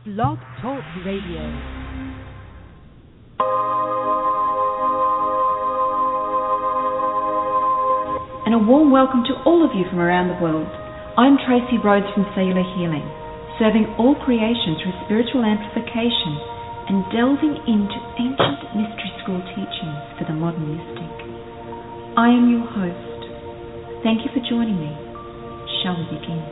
Blog Talk Radio. And a warm welcome to all of you from around the world. I'm Tracy Rhodes from Cellular Healing, serving all creation through spiritual amplification and delving into ancient mystery school teachings for the modern mystic. I am your host. Thank you for joining me. Shall we begin?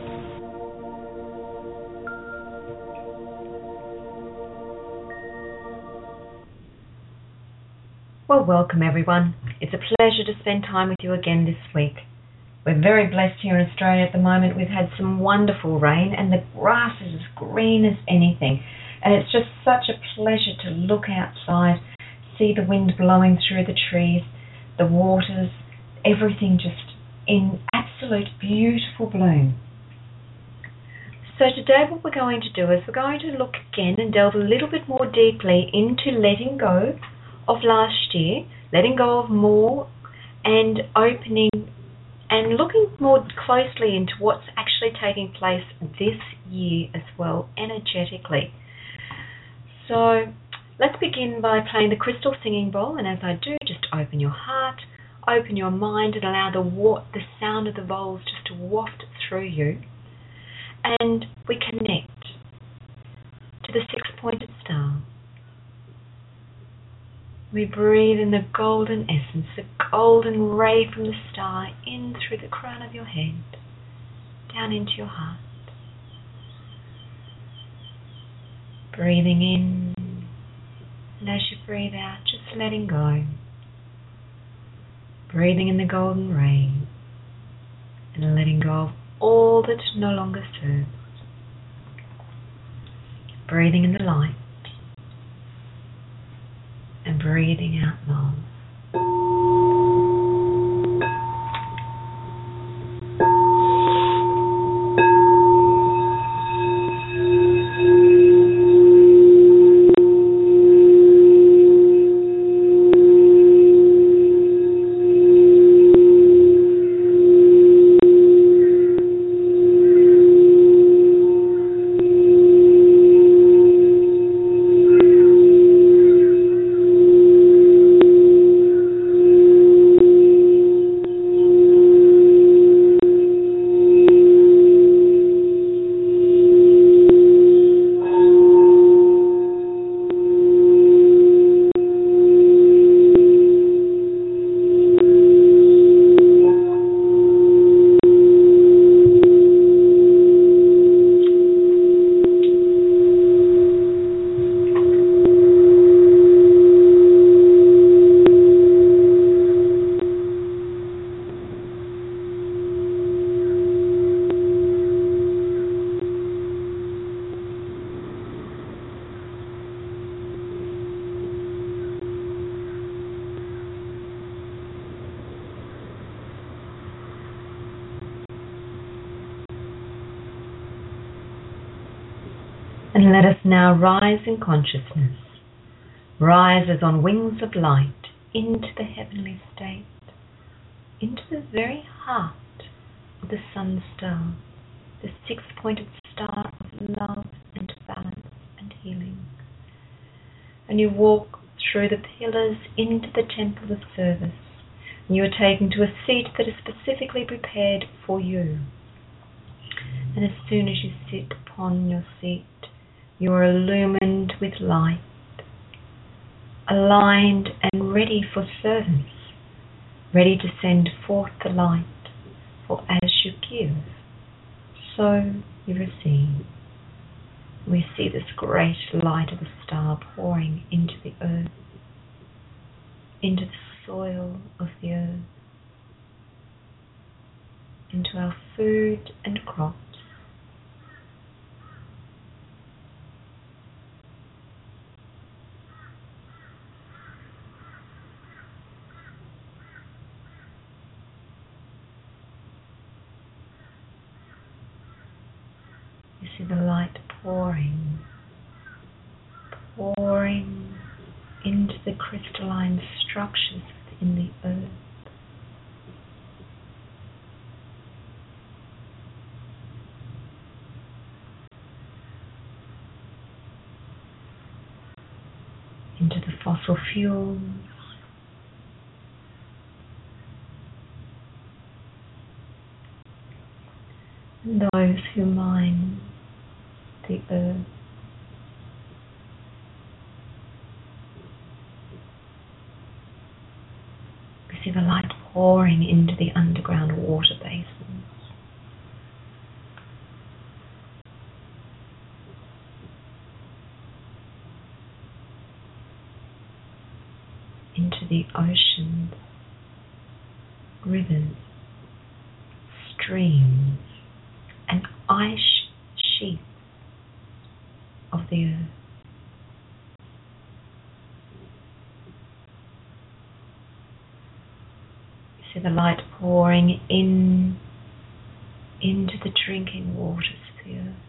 Well, welcome everyone. It's a pleasure to spend time with you again this week. We're very blessed here in Australia at the moment. We've had some wonderful rain and the grass is as green as anything. And it's just such a pleasure to look outside, see the wind blowing through the trees, the waters, everything just in absolute beautiful bloom. So today what we're going to do is we're going to look again and delve a little bit more deeply into letting go of last year, letting go of more, and opening and looking more closely into what's actually taking place this year as well, energetically. So let's begin by playing the crystal singing bowl, and as I do, just open your heart, open your mind, and allow the sound of the bowls just to waft through you. And we connect to the six-pointed star. We breathe in the golden essence, the golden ray from the star in through the crown of your head, down into your heart. Breathing in, and as you breathe out, just letting go. Breathing in the golden ray, and letting go of all that no longer serves. Breathing in the light, and breathing out love. And let us now rise in consciousness, rise as on wings of light into the heavenly state, into the very heart of the sun star, the six-pointed star of love and balance and healing. And you walk through the pillars into the temple of service, and you are taken to a seat that is specifically prepared for you. And as soon as you sit upon your seat, you are illumined with light, aligned and ready for service, ready to send forth the light, for as you give, so you receive. We see this great light of the star pouring into the earth, into the soil of the earth, into our food and crops. You see the light pouring into the crystalline structures within the earth. into the fossil fuels, and those who mine the earth. We see the light pouring into the underground water basins, into the oceans, rivers, streams, and ice sheets of the earth. You see the light pouring into the drinking waters of the earth.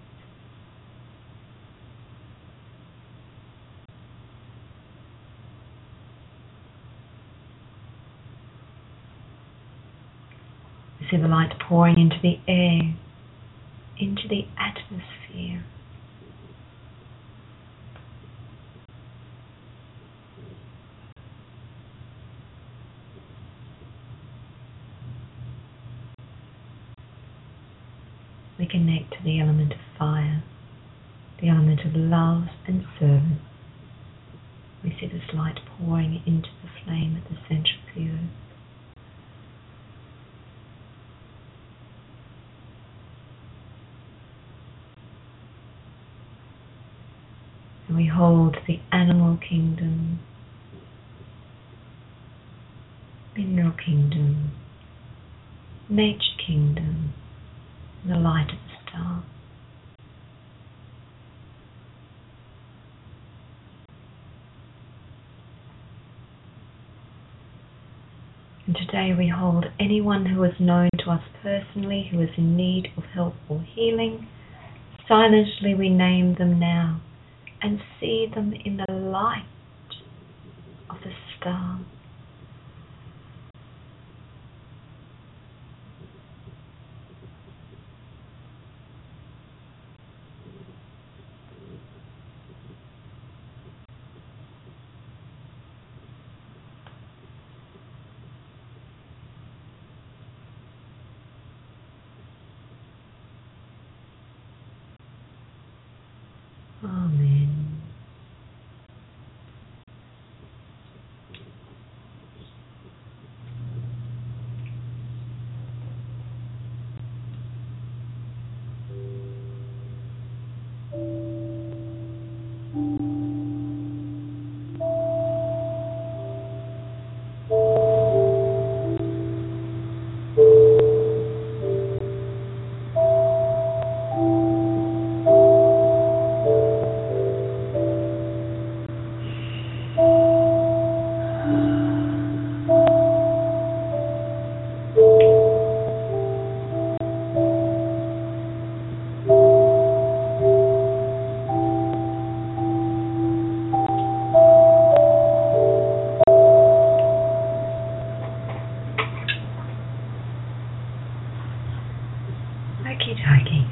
You see the light pouring into the air, into the atmosphere. We connect to the element of fire, the element of love and service. We see this light pouring into the flame at the center of the earth. And we hold the animal kingdom, mineral kingdom, nature kingdom, the light of the star. And today we hold anyone who is known to us personally who is in need of help or healing. Silently we name them now and see them in the light of the star. Amen. Okie-dokie.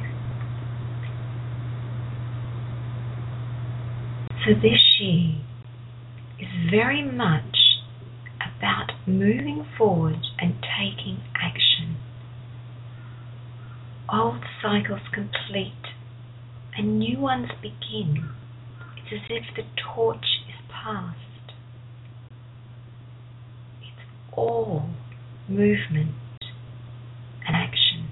So this year is very much about moving forward and taking action. Old cycles complete and new ones begin. It's as if the torch is passed. It's all movement and action.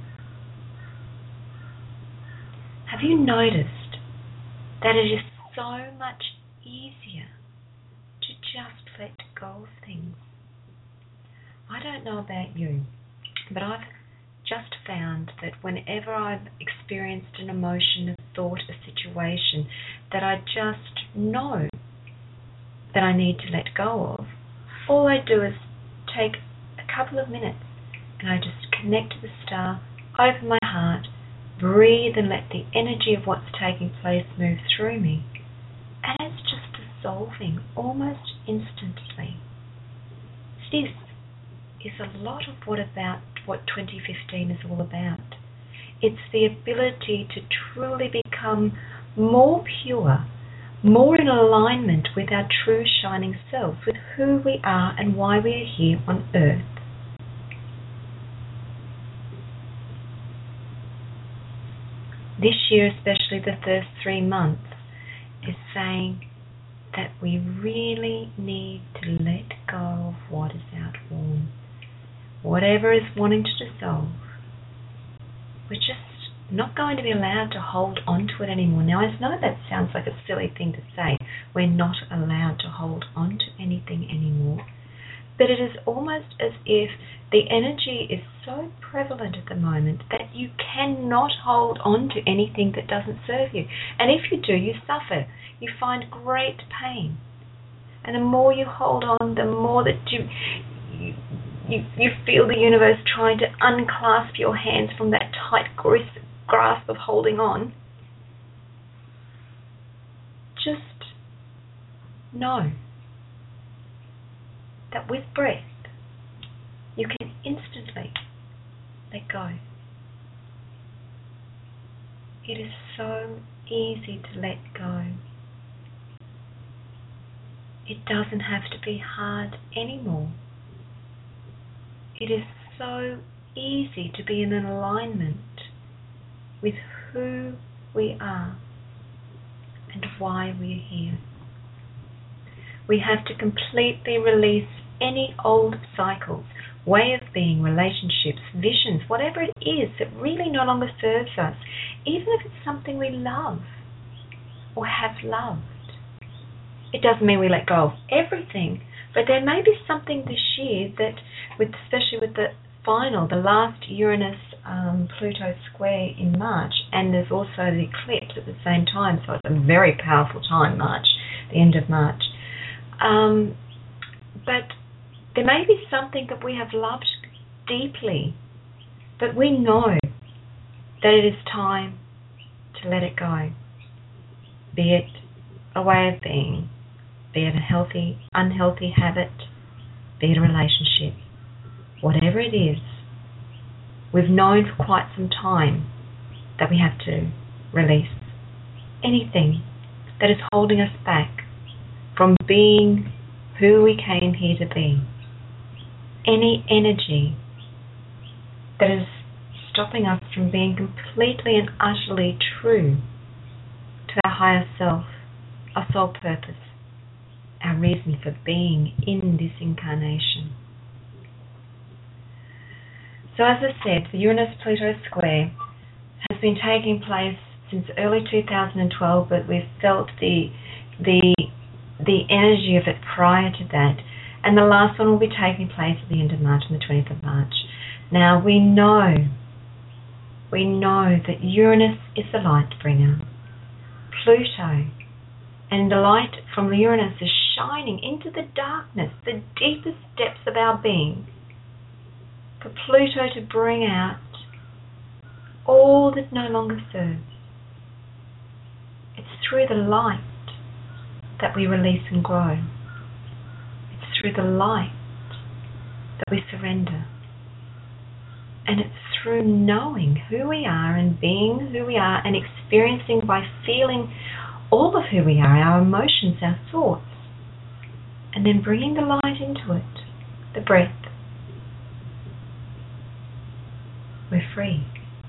Have you noticed that it is so much easier to just let go of things? I don't know about you, but I've just found that whenever I've experienced an emotion, a thought, a situation that I just know that I need to let go of, all I do is take a couple of minutes and I just connect to the star, open my heart, breathe and let the energy of what's taking place move through me. And it's just dissolving almost instantly. This is a lot of what 2015 is all about. It's the ability to truly become more pure, more in alignment with our true shining selves, with who we are and why we are here on earth. This year, especially the first 3 months, is saying that we really need to let go of what is outworn. Whatever is wanting to dissolve, we're just not going to be allowed to hold on to it anymore. Now, I know that sounds like a silly thing to say. We're not allowed to hold on to anything anymore. But it is almost as if the energy is so prevalent at the moment that you cannot hold on to anything that doesn't serve you. And if you do, you suffer. You find great pain. And the more you hold on, the more that you feel the universe trying to unclasp your hands from that tight grasp of holding on. Just know that with breath, you can instantly let go. It is so easy to let go. It doesn't have to be hard anymore. It is so easy to be in an alignment with who we are and why we are here. We have to completely release any old cycles, way of being, relationships, visions, whatever it is that really no longer serves us, even if it's something we love or have loved. It doesn't mean we let go of everything, but there may be something this year that, especially with the last Uranus-Pluto square in March, and there's also the eclipse at the same time, so it's a very powerful time, March, the end of March. But there may be something that we have loved deeply, but we know that it is time to let it go, be it a way of being, be it a healthy, unhealthy habit, be it a relationship, whatever it is. We've known for quite some time that we have to release anything that is holding us back from being who we came here to be. Any energy that is stopping us from being completely and utterly true to our higher self, our soul purpose, our reason for being in this incarnation. So as I said, the Uranus-Pluto square has been taking place since early 2012, but we've felt the energy of it prior to that. And the last one will be taking place at the end of March, on the 20th of March. Now, we know that Uranus is the light bringer. Pluto, and the light from the Uranus is shining into the darkness, the deepest depths of our being, for Pluto to bring out all that no longer serves. It's through the light that we release and grow. It's through the light that we surrender. And it's through knowing who we are and being who we are and experiencing by feeling all of who we are, our emotions, our thoughts, and then bringing the light into it, the breath. We're free.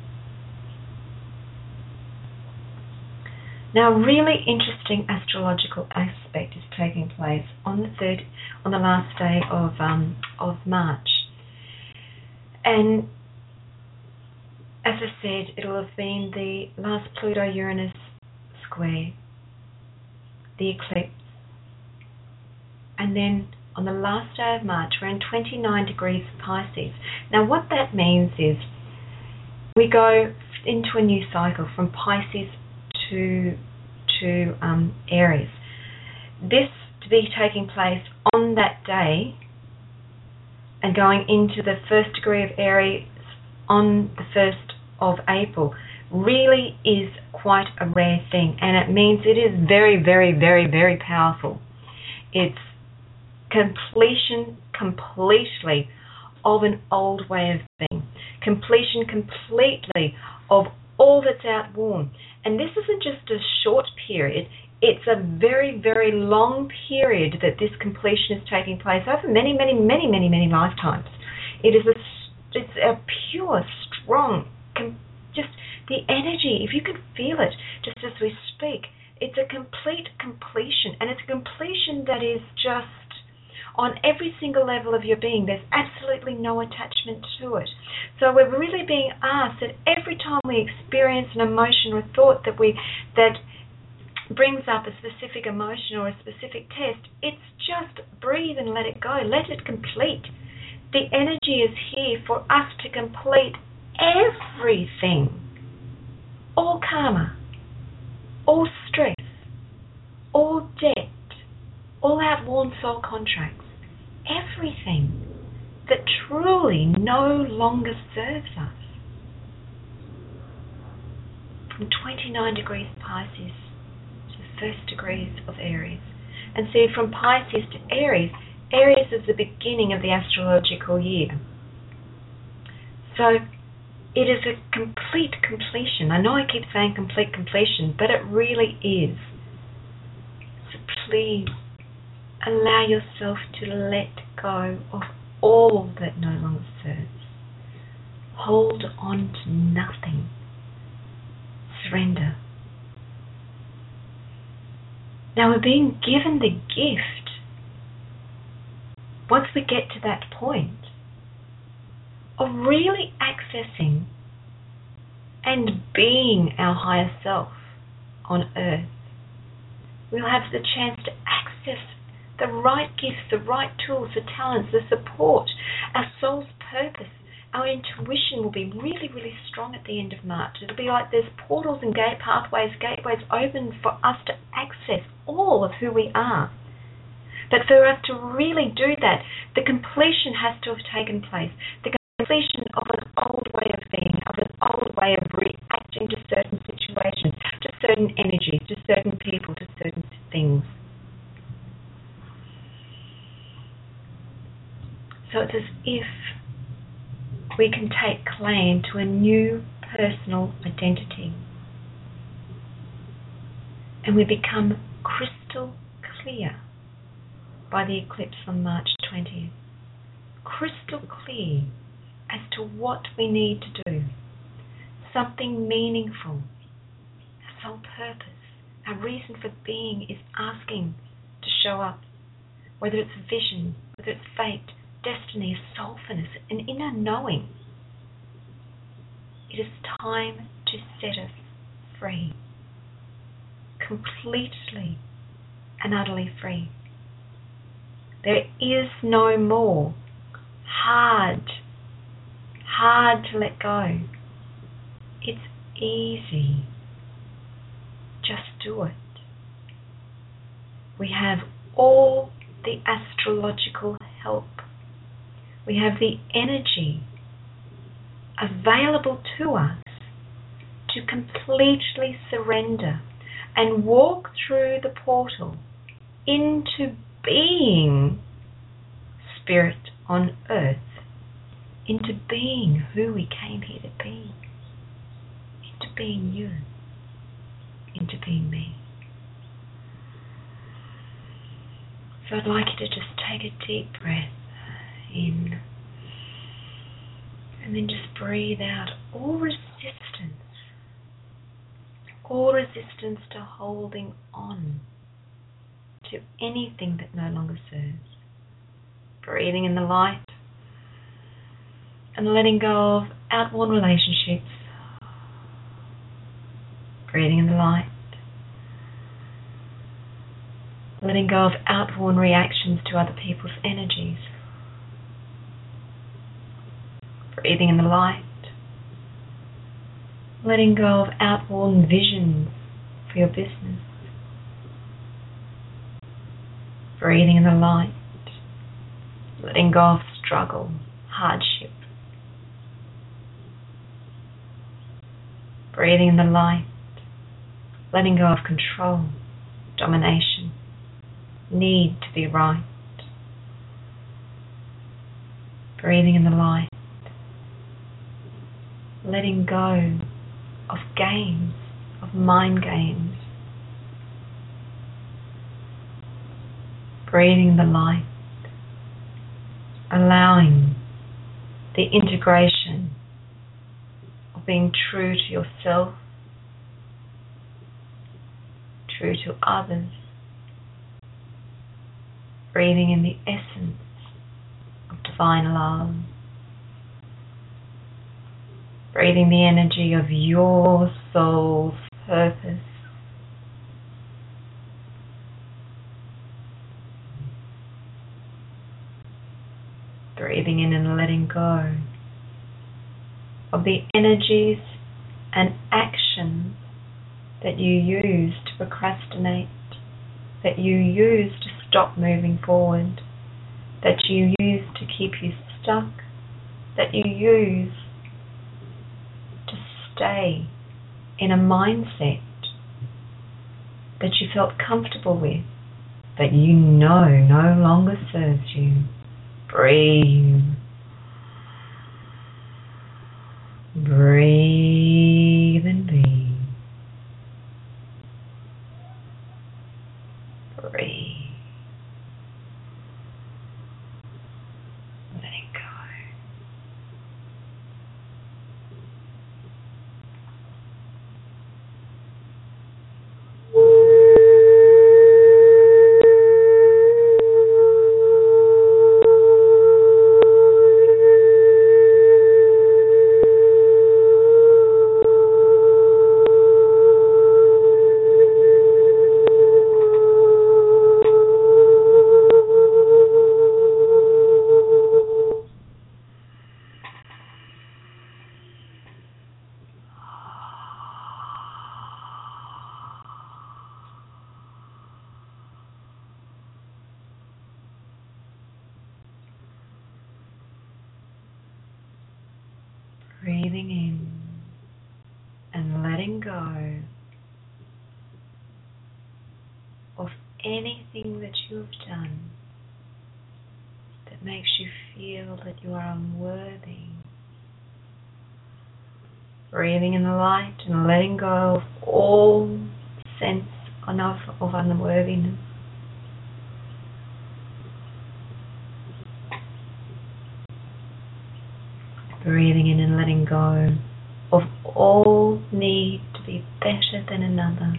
Now, a really interesting astrological aspect is taking place on the last day of March. And as I said, it will have been the last Pluto-Uranus square, the eclipse, and then on the last day of March, we're in 29 degrees Pisces. Now, what that means is we go into a new cycle from Pisces to Aries. This to be taking place on that day and going into the first degree of Aries on the 1st of April really is quite a rare thing, and it means it is very, very, very, very powerful. It's completion completely of an old way of being, completion completely of all that's outworn. And this isn't just a short period, it's a very, very long period that this completion is taking place over many, many, many, many, many lifetimes. It's a pure, strong, just the energy, if you can feel it, just as we speak, it's a complete completion, and it's a completion that is just on every single level of your being. There's absolutely no attachment to it. So we're really being asked that every time we experience an emotion or thought that brings up a specific emotion or a specific test, it's just breathe and let it go. Let it complete. The energy is here for us to complete everything. All karma, all stress, all debt, all outworn soul contracts, everything that truly no longer serves us. From 29 degrees Pisces to the first degrees of Aries. And see, from Pisces to Aries, Aries is the beginning of the astrological year. So it is a complete completion. I know I keep saying complete completion, but it really is. So please allow yourself to let go of all that no longer serves. Hold on to nothing. Surrender. Now we're being given the gift, once we get to that point, of really accessing and being our higher self on earth. We'll have the chance to access the right gifts, the right tools, the talents, the support, our soul's purpose. Our intuition will be really, really strong at the end of March. It'll be like there's portals and gateways open for us to access all of who we are. But for us to really do that, the completion has to have taken place. The completion of an old way of being, of an old way of reacting to certain situations, to certain energies, to certain people, to certain things. So it's as if we can take claim to a new personal identity. And we become crystal clear by the eclipse on March 20th. Crystal clear as to what we need to do. Something meaningful. Our soul purpose, our reason for being is asking to show up. Whether it's vision, whether it's fate, destiny, soulfulness, an inner knowing. It is time to set us free. Completely and utterly free. There is no more hard to let go. It's easy. Just do it. We have all the astrological help. We have the energy available to us to completely surrender and walk through the portal into being spirit on earth, into being who we came here to be, into being you, into being me. So I'd like you to just take a deep breath in and then just breathe out all resistance to holding on to anything that no longer serves. Breathing in the light and letting go of outworn relationships. Breathing in the light. Letting go of outworn reactions to other people's energies. Breathing in the light. Letting go of outworn visions for your business. Breathing in the light. Letting go of struggle, hardship. Breathing in the light. Letting go of control, domination, need to be right. Breathing in the light. Letting go of games, of mind games. breathing the light, allowing the integration of being true to yourself, true to others, breathing in the essence of divine love, breathing the energy of your soul's purpose, breathing in and letting go of the energies and actions that you use to procrastinate, that you use to stop moving forward, that you use to keep you stuck, that you use to stay in a mindset that you felt comfortable with, but you know no longer serves you. Breathe. Breathe and be. Breathe. Letting go. Breathing in and letting go of anything that you have done that makes you feel that you are unworthy. Breathing in the light and letting go of all sense of unworthiness. Breathing in and letting go of all need to be better than another.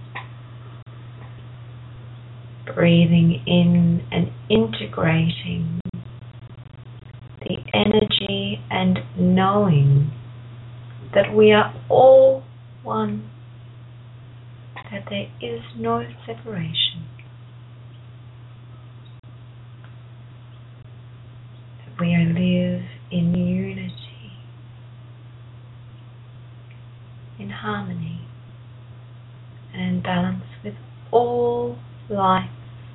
Breathing in and integrating the energy and knowing that we are all one, that there is no separation, that we live in unity, in harmony, and in balance with all life.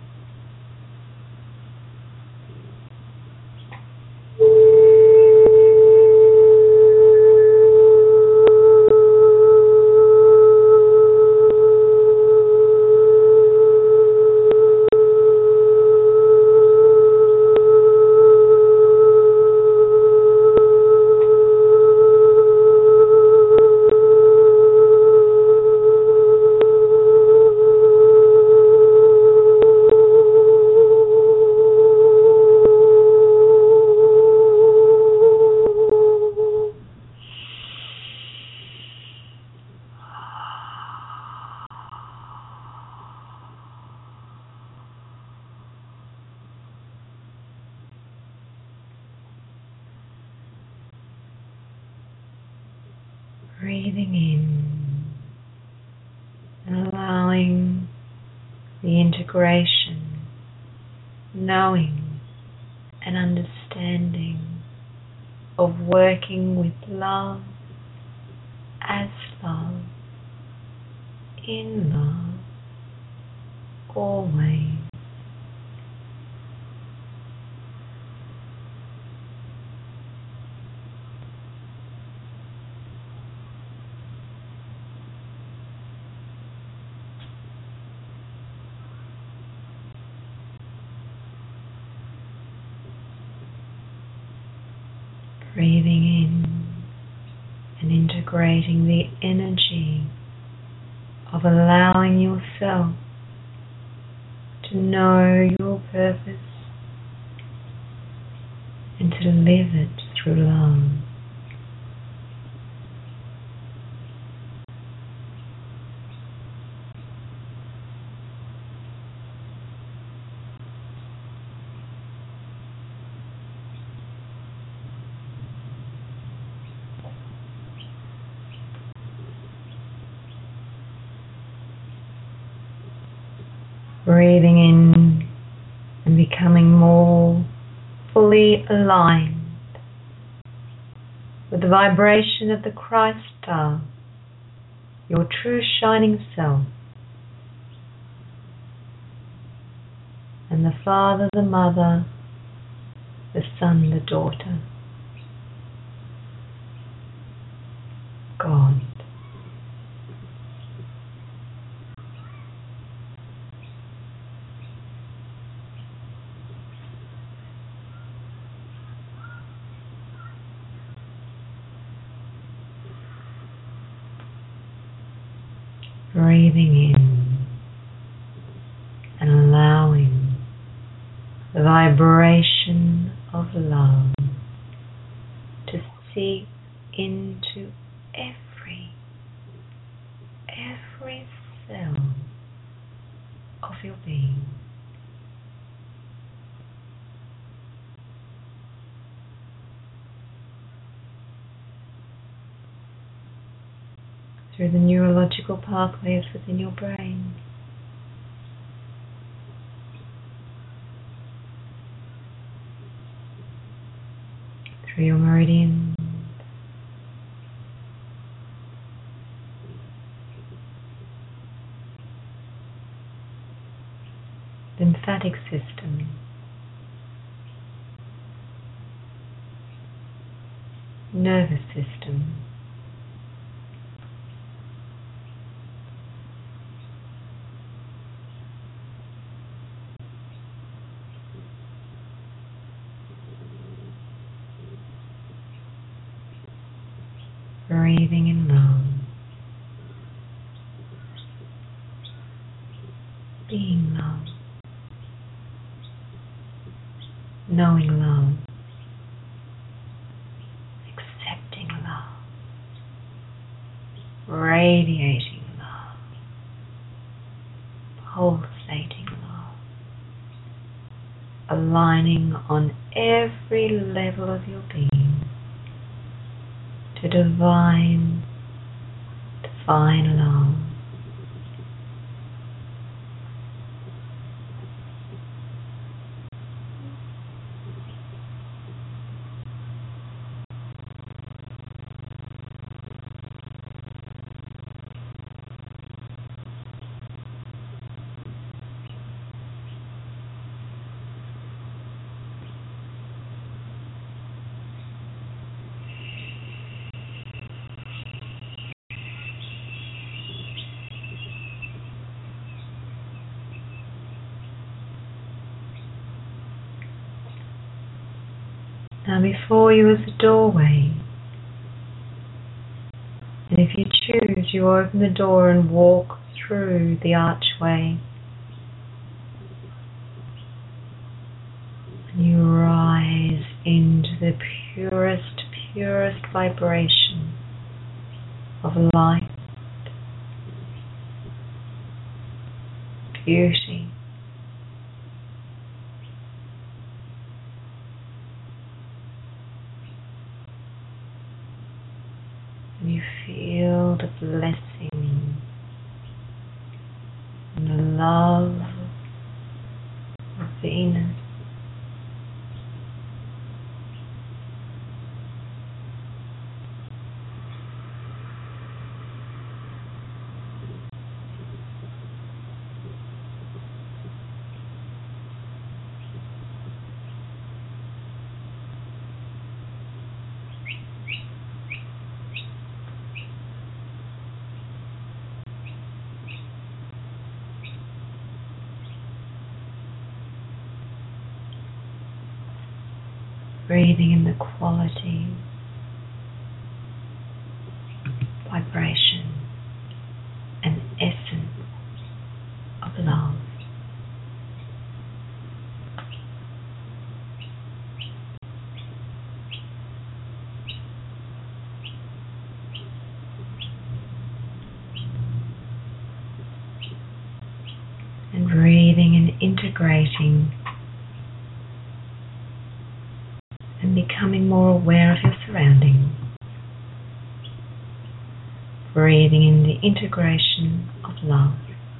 Breathing in and allowing the integration, knowing and understanding of working with love, as love, in love, always. Breathing in and integrating the energy of allowing yourself to know your purpose and to live it through love. Breathing in and becoming more fully aligned with the vibration of the Christ star, your true shining self, and the Father, the Mother, the Son, the Daughter, God. Breathing in and allowing the vibration of love to seep into every cell of your being. Through the neurological pathways within your brain. Through your meridians. Lymphatic system. Nervous system. Breathing in love, being love, knowing love, accepting love, radiating love, pulsating love, aligning on every level of your being to divine love. Now before you is a doorway, and if you choose, you open the door and walk through the archway, and you rise into the purest vibration of light, beauty, and you feel the blessing and the love of Venus. Breathing in the quality, vibration, and essence of love. And breathing and integrating and becoming more aware of your surroundings. Breathing in the integration of love.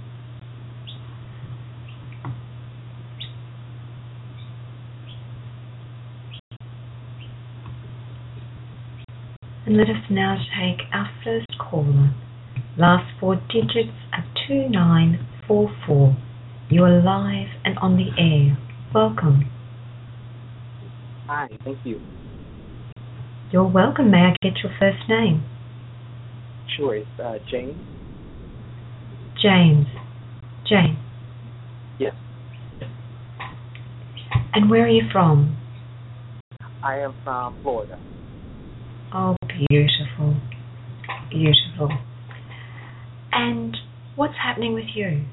And let us now take our first caller. Last four digits are 2944. You are live and on the air. Welcome. Hi, thank you. You're welcome. May I get your first name? Sure, it's James. James. James. Yes. And where are you from? I am from Florida. Oh, beautiful. Beautiful. And what's happening with you?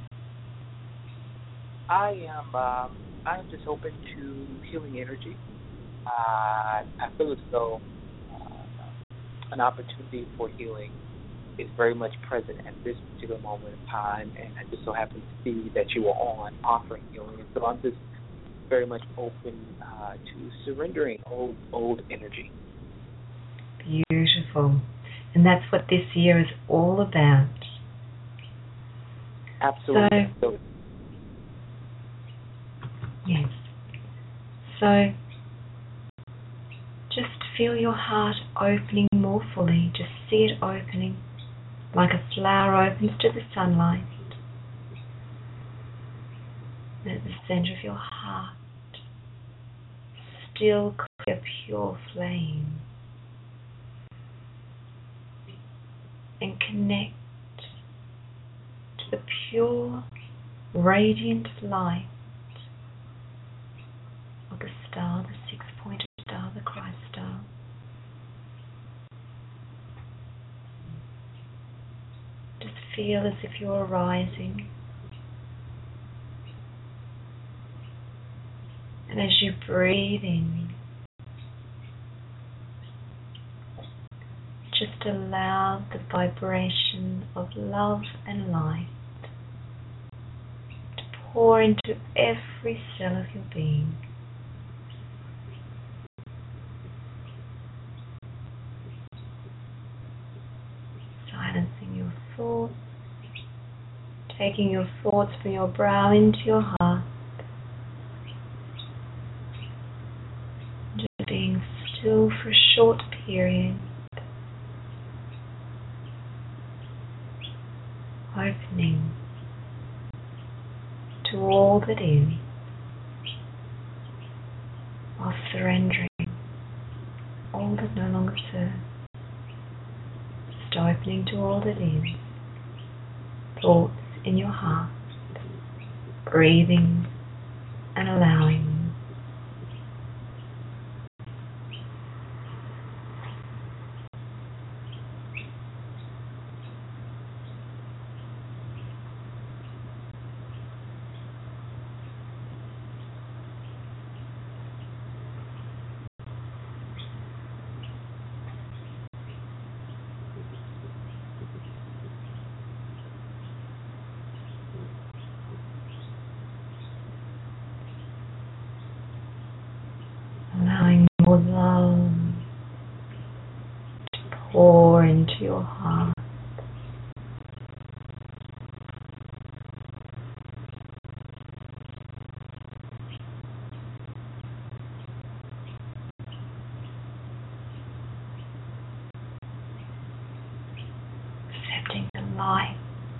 I'm just open to healing energy. I feel as though an opportunity for healing is very much present at this particular moment in time, and I just so happen to see that you are on offering healing, and so I'm just very much open to surrendering old energy. Beautiful. And that's what this year is all about. Absolutely. So, yes. So, just feel your heart opening more fully. Just see it opening like a flower opens to the sunlight. And at the center of your heart, still clear, pure flame. And connect to the pure, radiant light of the star, the six-pointed star, the Christ star. Just feel as if you're rising. And as you breathe in, just allow the vibration of love and light to pour into every cell of your being. Silencing your thoughts, taking your thoughts from your brow into your heart, just being still for a short period. Opening to all that is, while surrendering all that no longer serves. Just opening to all that is. Thoughts in your heart, breathing and allowing. Allowing more love to pour into your heart. Accepting the light.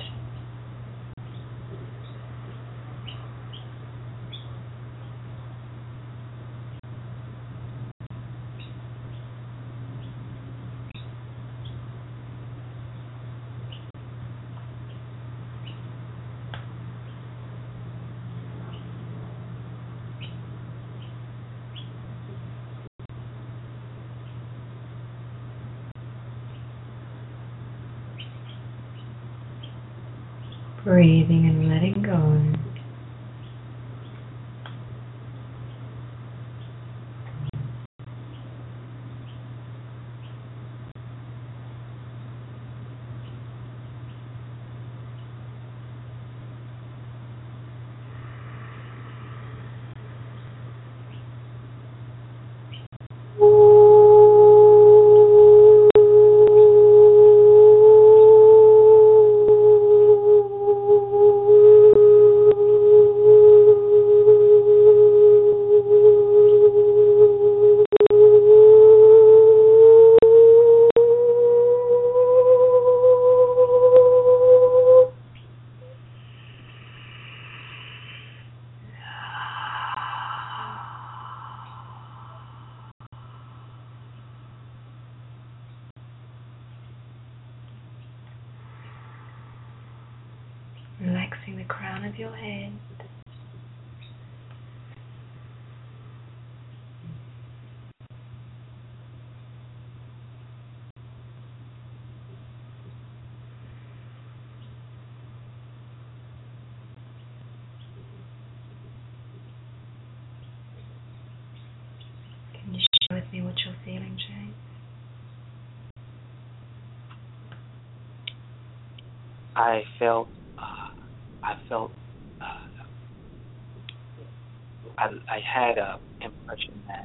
Breathing and letting go. relaxing the crown of your head. Can you share with me what you're feeling, Jane? I felt I had a impression that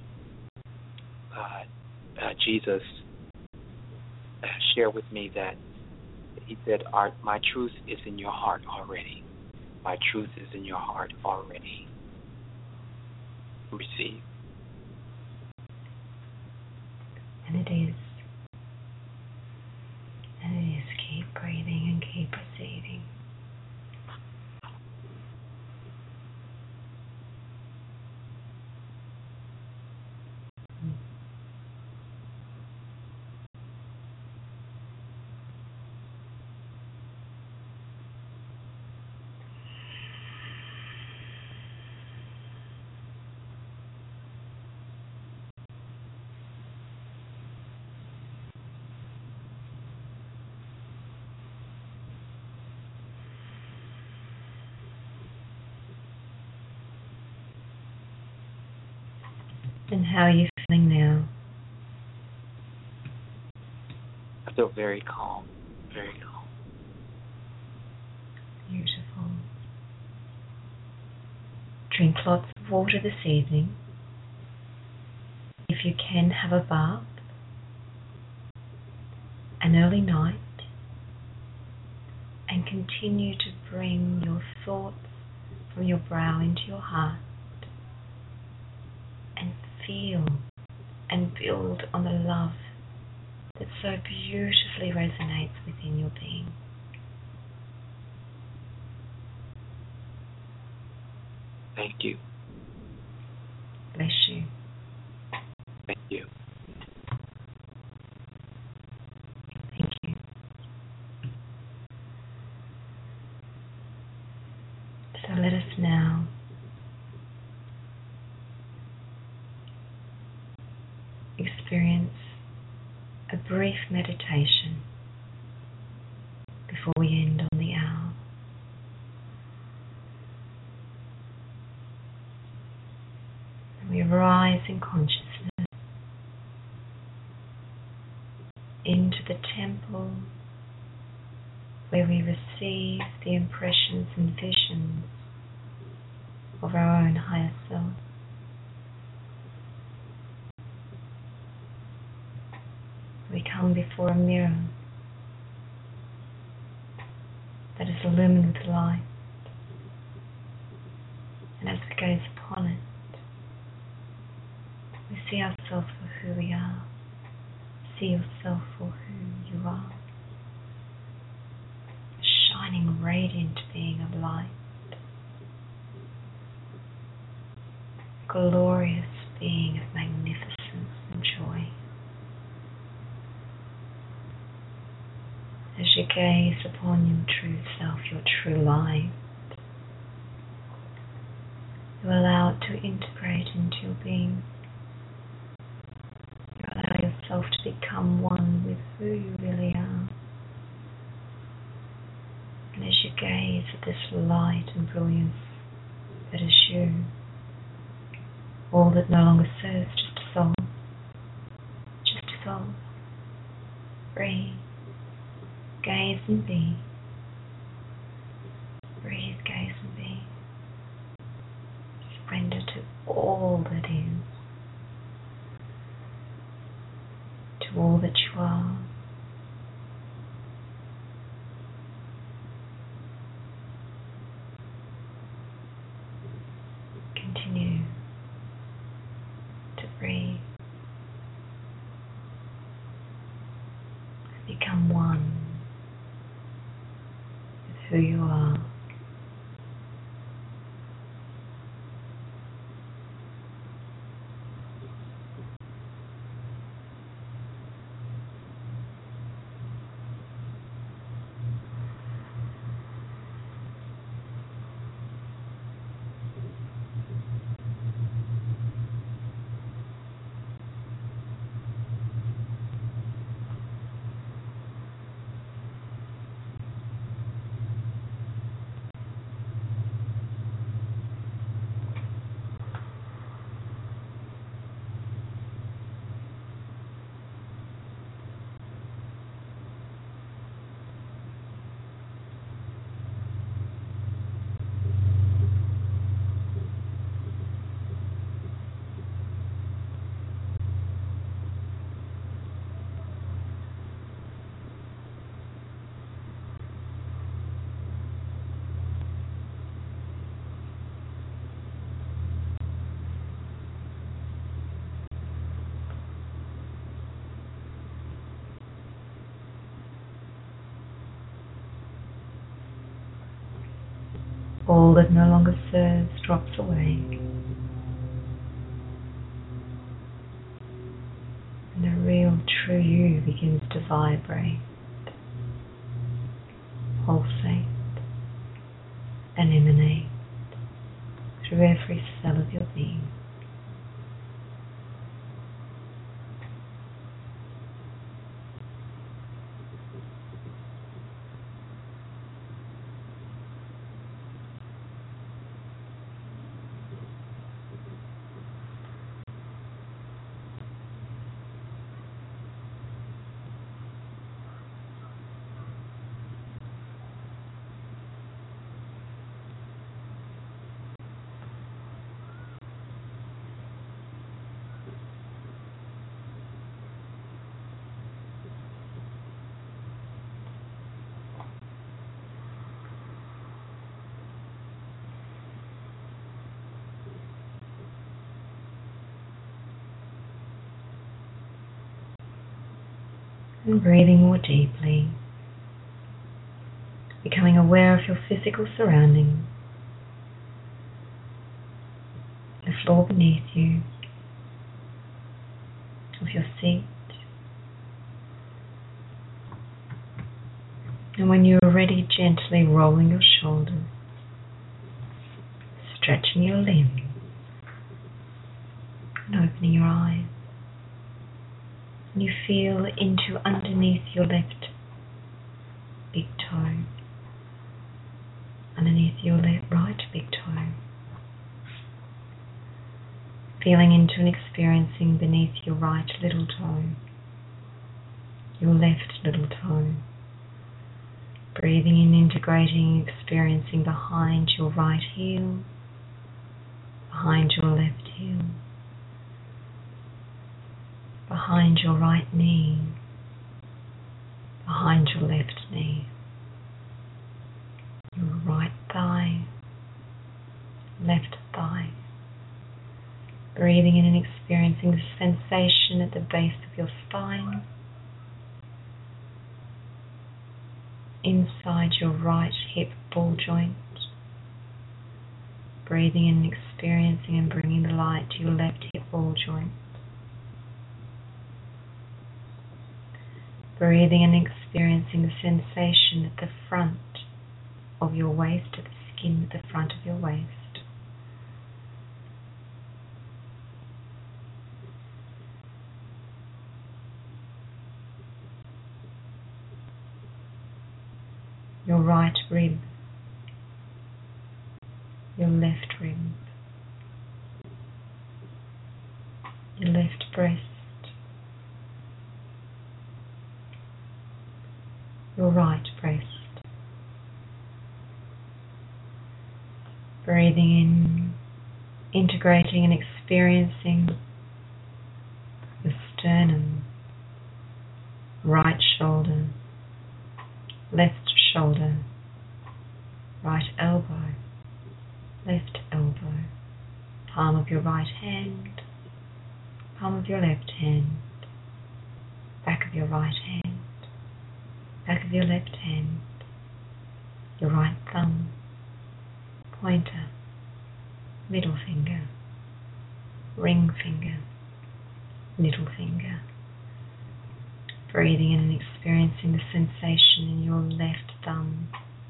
Jesus shared with me that he said, my truth is in your heart already. My truth is in your heart already. Receive. And it is. And it is. Keep breathing and keep receiving. And how are you feeling now? I feel very calm, very calm. Beautiful. Drink lots of water this evening. If you can, have a bath. An early night. And continue to bring your thoughts from your brow into your heart. And feel and build on the love that so beautifully resonates within your being. Thank you. Bless you. Thank you. Thank you. So let us now experience a brief meditation before we end on the hour. And we rise in consciousness into the temple where we receive the impressions and visions of our own higher self. We come before a mirror that is illumined with light, and as we gaze upon it, we see ourselves for who we are. See yourself for who you are. A shining, radiant being of light. A glorious being of magnificence and joy. As you gaze upon your true self, your true light, you allow it to integrate into your being. You allow yourself to become one with who you really are. And as you gaze at this light and brilliance that is you, all that no longer serves just dissolve. Just dissolve. Breathe. Gaze and be. Breathe, gaze and be. Surrender to all that is. To all that you are. Continue to breathe. Become one with who you are. all that no longer serves drops away. And the real true you begins to vibrate, pulsate, and emanate through every cell of your being. And breathing more deeply, becoming aware of your physical surroundings, the floor beneath you, of your seat, and when you are ready, gently rolling your shoulders, stretching your limbs, and opening your eyes. And you feel into underneath your left big toe, underneath your right big toe, feeling into and experiencing beneath your right little toe, your left little toe, breathing in, integrating, experiencing behind your right heel, behind your left heel, behind your right knee, behind your left knee, your right thigh, left thigh. Breathing in and experiencing the sensation at the base of your spine, inside your right hip ball joint. Breathing in and experiencing and bringing the light to your left hip ball joint. Breathing and experiencing the sensation at the front of your waist, at the skin at the front of your waist. Your right rib, your left rib, your left breast, your right breast. Breathing in, integrating and experiencing the sternum, right shoulder, left shoulder, right elbow, left elbow, palm of your right hand, palm of your left hand, back of your right hand, back of your left hand, your right thumb, pointer, middle finger, ring finger, little finger. Breathing in and experiencing the sensation in your left thumb,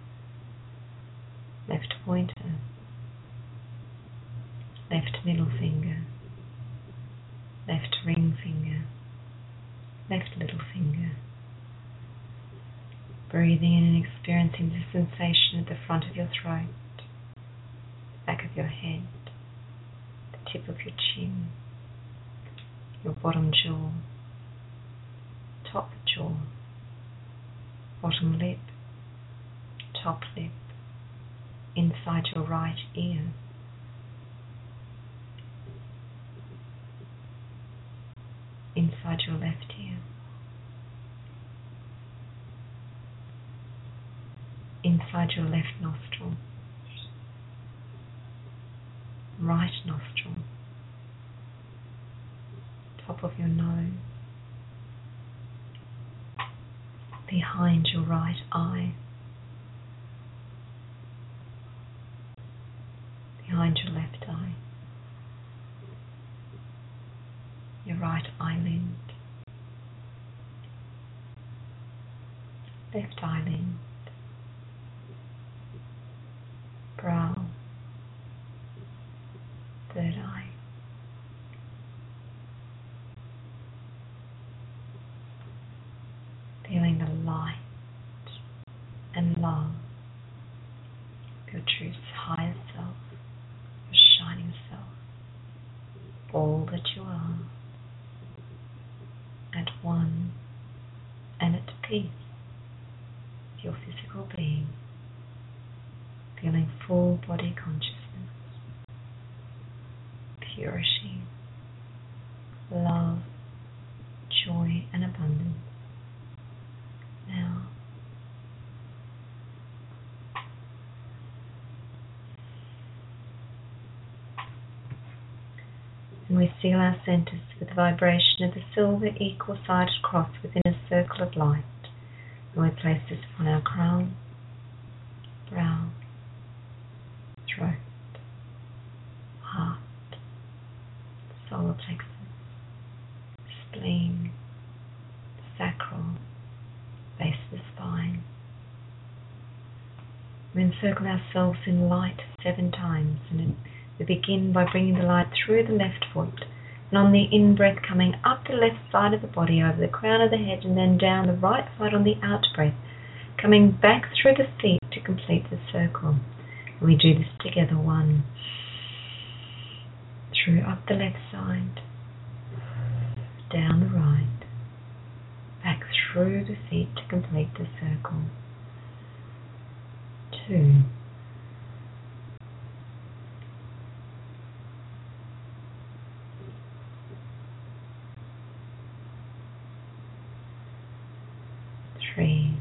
left pointer, left middle finger, left ring finger, left little finger. Breathing in and experiencing the sensation at the front of your throat, back of your head, the tip of your chin, your bottom jaw, top jaw, bottom lip, top lip, inside your right ear, inside your left ear, inside your left nostril, right nostril, top of your nose, behind your right eye, behind your left eye, your right eyelid, left eyelid, brow, third eye, feeling the light and love of your true higher self, your shining self, all that you are, at one and at peace with your physical being, feeling full body consciousness, purity, love, joy and abundance. Now, and we seal our centers with the vibration of the silver equal-sided cross within a circle of light. And we place this upon our crown, brow, throat, heart, solar plexus, spleen, sacral, base of the spine. We encircle ourselves in light 7 times, and we begin by bringing the light through the left foot, and on the in-breath coming up the left side of the body over the crown of the head, and then down the right side on the out-breath, coming back through the feet to complete the circle. And we do this together. 1, through up the left side, down the right, back through the feet to complete the circle. 2, 3,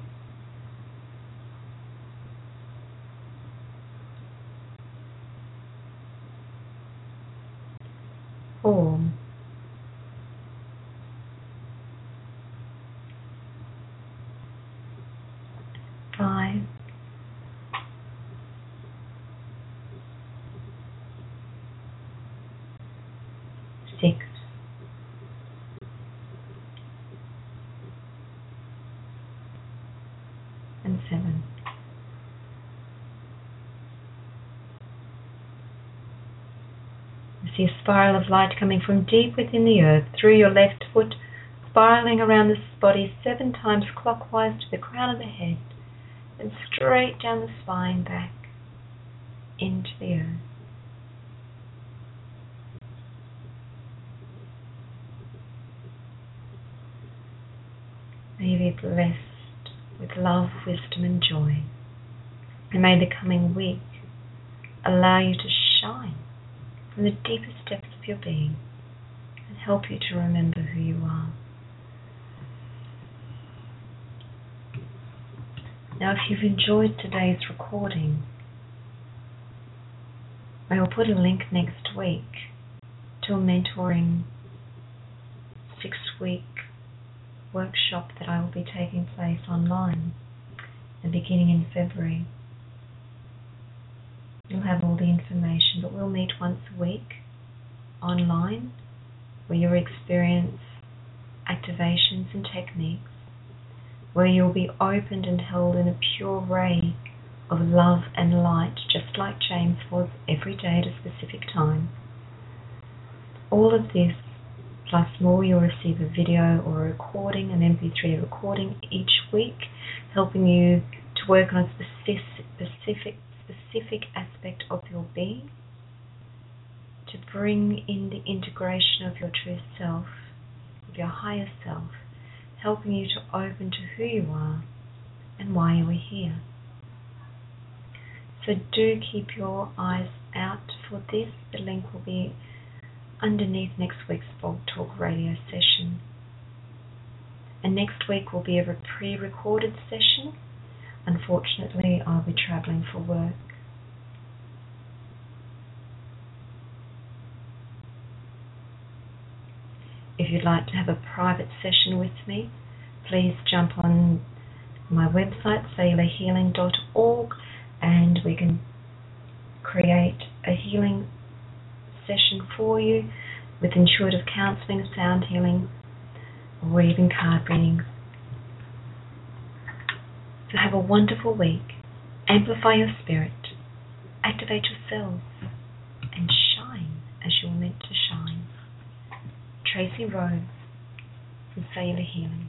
4, 5, 6, 7. You see a spiral of light coming from deep within the earth through your left foot, spiraling around the body 7 times clockwise to the crown of the head, and straight down the spine back into the earth. May you be blessed with love, wisdom and joy. And may the coming week allow you to shine from the deepest depths of your being and help you to remember who you are. Now, if you've enjoyed today's recording, I will put a link next week to a mentoring 6-week workshop that I will be taking place online and beginning in February. You'll have all the information, but we'll meet once a week online where you'll experience activations and techniques, where you'll be opened and held in a pure ray of love and light, just like James was every day at a specific time. All of this plus more, you'll receive a video or a recording, an MP3 recording each week, helping you to work on a specific aspect of your being, to bring in the integration of your true self, of your higher self, helping you to open to who you are and why you are here. So do keep your eyes out for this. The link will be underneath next week's Blog Talk radio session. And next week will be a pre-recorded session. Unfortunately, I'll be travelling for work. If you'd like to have a private session with me, please jump on my website, cellularhealing.org, and we can create a healing session for you with intuitive counseling, sound healing, or even card readings. So have a wonderful week. Amplify your spirit. Activate your cells. And shine as you're meant to shine. Tracy Rose from Cellular Healing.